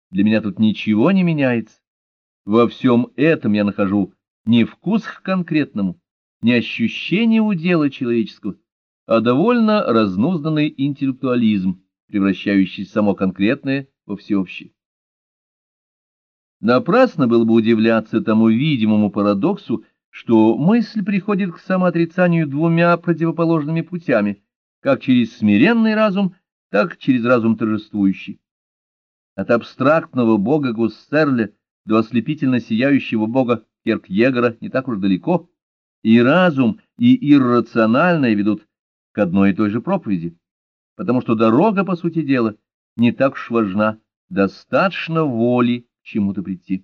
Для меня тут ничего не меняется. Во всем этом я нахожу не вкус к конкретному, не ощущение удела человеческого, а довольно разнузданный интеллектуализм, превращающий само конкретное во всеобщее. Напрасно было бы удивляться тому видимому парадоксу, что мысль приходит к самоотрицанию двумя противоположными путями, как через смиренный разум, так и через разум торжествующий. От абстрактного бога Гуссерля до ослепительно сияющего бога Киркьегора не так уж далеко, и разум, и иррациональное ведут к одной и той же проповеди, потому что дорога, по сути дела, не так уж важна, достаточно воли к чему-то прийти.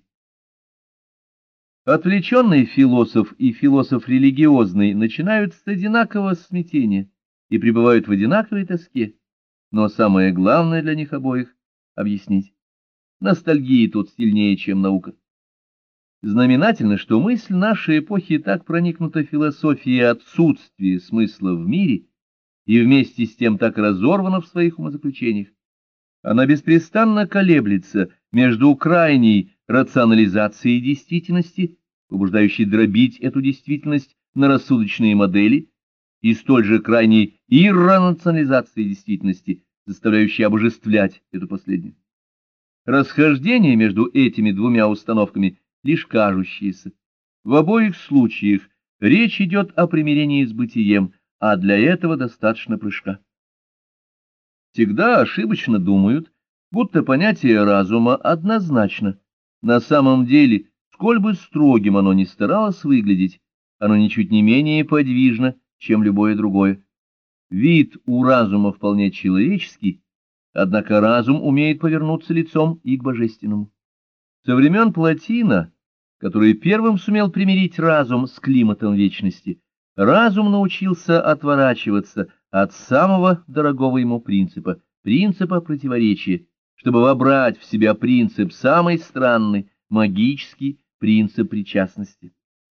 Отвлеченный философ и философ религиозный начинают с одинакового смятения и пребывают в одинаковой тоске, но самое главное для них обоих — объяснить. Ностальгия тут сильнее, чем наука. Знаменательно, что мысль нашей эпохи так проникнута философией отсутствия смысла в мире и вместе с тем так разорвана в своих умозаключениях. Она беспрестанно колеблется между крайней рационализацией действительности, побуждающей дробить эту действительность на рассудочные модели, и столь же крайней иррационализацией действительности, заставляющей обожествлять эту последнюю. Расхождение между этими двумя установками лишь кажущееся. В обоих случаях речь идет о примирении с бытием, а для этого достаточно прыжка. Всегда ошибочно думают, будто понятие разума однозначно. На самом деле, сколь бы строгим оно ни старалось выглядеть, оно ничуть не менее подвижно, чем любое другое. Вид у разума вполне человеческий, однако разум умеет повернуться лицом и к божественному. Со времен Плотина, который первым сумел примирить разум с климатом вечности, разум научился отворачиваться от самого дорогого ему принципа, принципа противоречия, чтобы вобрать в себя принцип самый странный, магический принцип причастности.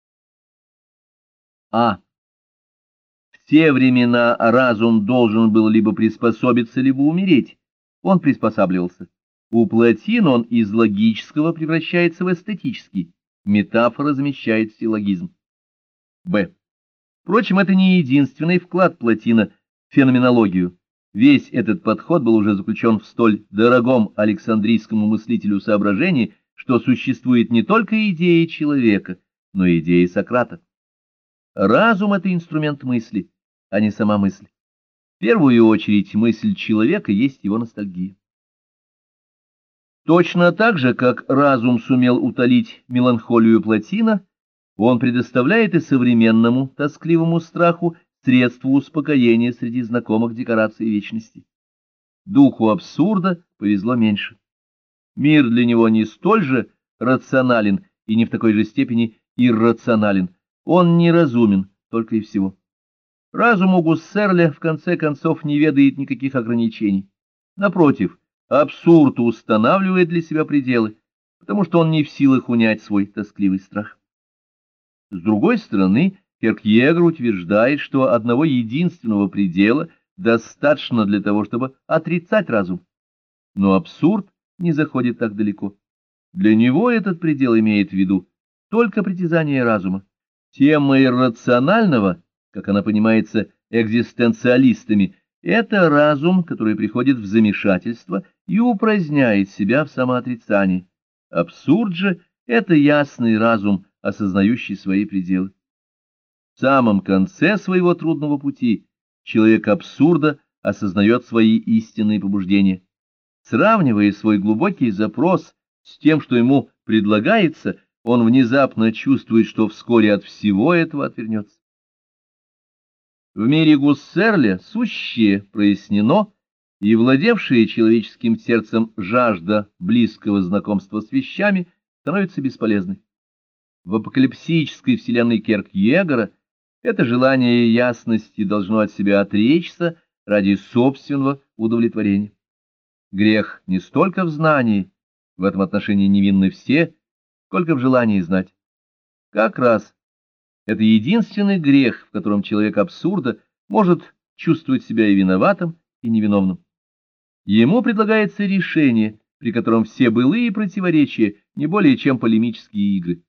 В те времена разум должен был либо приспособиться, либо умереть. Он приспосабливался. У Плотина он из логического превращается в эстетический. Метафора замещает силлогизм. Впрочем, это не единственный вклад Плотина в феноменологию. Весь этот подход был уже заключен в столь дорогом Александрийскому мыслителю соображении, что существует не только идея человека, но и идея Сократа. Разум — это инструмент мысли, а не сама мысль. В первую очередь мысль человека есть его ностальгия. Точно так же, как разум сумел утолить меланхолию Плотина, он предоставляет и современному тоскливому страху средства успокоения среди знакомых декораций вечности. Духу абсурда повезло меньше. Мир для него не столь же рационален и не в такой же степени иррационален. Он неразумен только и всего. Разум у Гуссерля в конце концов не ведает никаких ограничений. Напротив, абсурд устанавливает для себя пределы, потому что он не в силах унять свой тоскливый страх. С другой стороны, Киркьегор утверждает, что одного единственного предела достаточно для того, чтобы отрицать разум. Но абсурд не заходит так далеко. Для него этот предел имеет в виду только притязание разума. Тема иррационального, как она понимается экзистенциалистами, это разум, который приходит в замешательство и упраздняет себя в самоотрицании. Абсурд же — это ясный разум, осознающий свои пределы. В самом конце своего трудного пути человек абсурда осознает свои истинные побуждения. Сравнивая свой глубокий запрос с тем, что ему предлагается, он внезапно чувствует, что вскоре от всего этого отвернется. В мире Гуссерля сущее прояснено, и владевшая человеческим сердцем жажда близкого знакомства с вещами становится бесполезной. В апокалипсической вселенной Киркьегора это желание ясности должно от себя отречься ради собственного удовлетворения. Грех не столько в знании, в этом отношении невинны все, сколько в желании знать. Как раз это единственный грех, в котором человек абсурда может чувствовать себя и виноватым, и невиновным. Ему предлагается решение, при котором все былые противоречия не более чем полемические игры.